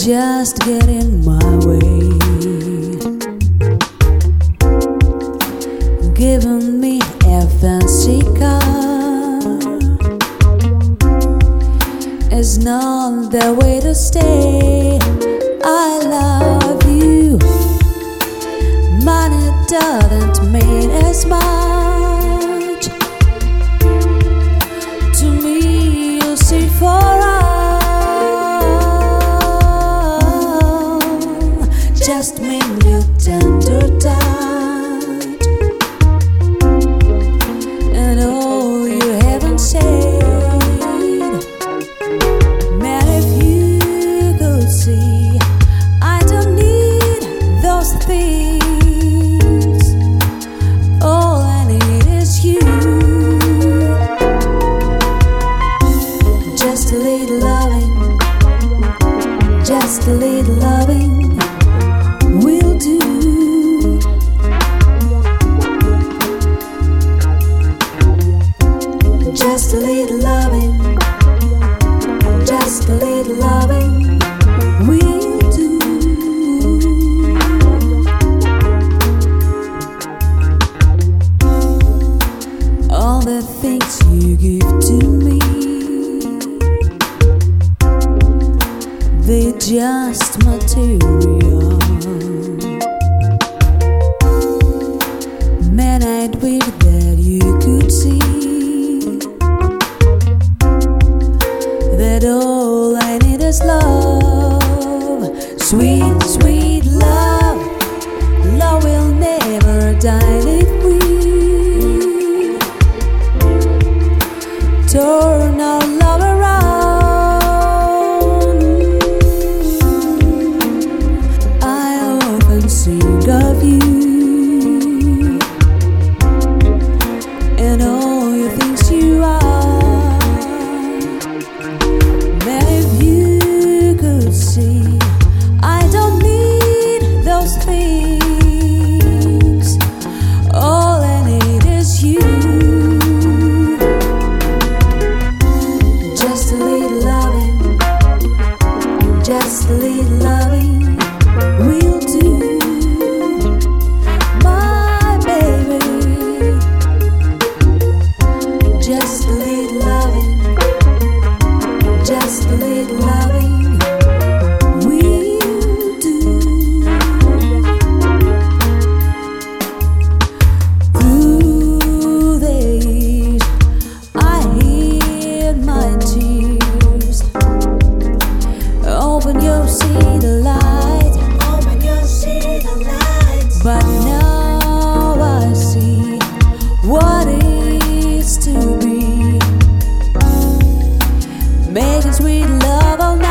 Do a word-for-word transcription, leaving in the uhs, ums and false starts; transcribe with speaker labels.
Speaker 1: just get in my way, giving me a fancy car is not the way to stay. I love you, money doesn't mean as much to me. You see, for just mean you tender touch, and all you haven't said. Man, if you could see, I don't need those things. All I need is you. Just a little loving, just a little loving will do. Just a little loving, just a little loving will do. All the things you give to me, they just material. Man, I'd wish that you could see that all I need is love. Sweet, sweet love. Love will never die if we turn our love around. I often think of you and all the things you are. Man, if you could see, I don't need those things. All I need is you. Just a little loving, just a little loving will do. My baby, just a little loving, just a little loving will do. Through days I hid my tears. Open, you'll see the light. Open, you'll see the light. But now I see what is to be. Making sweet love all night.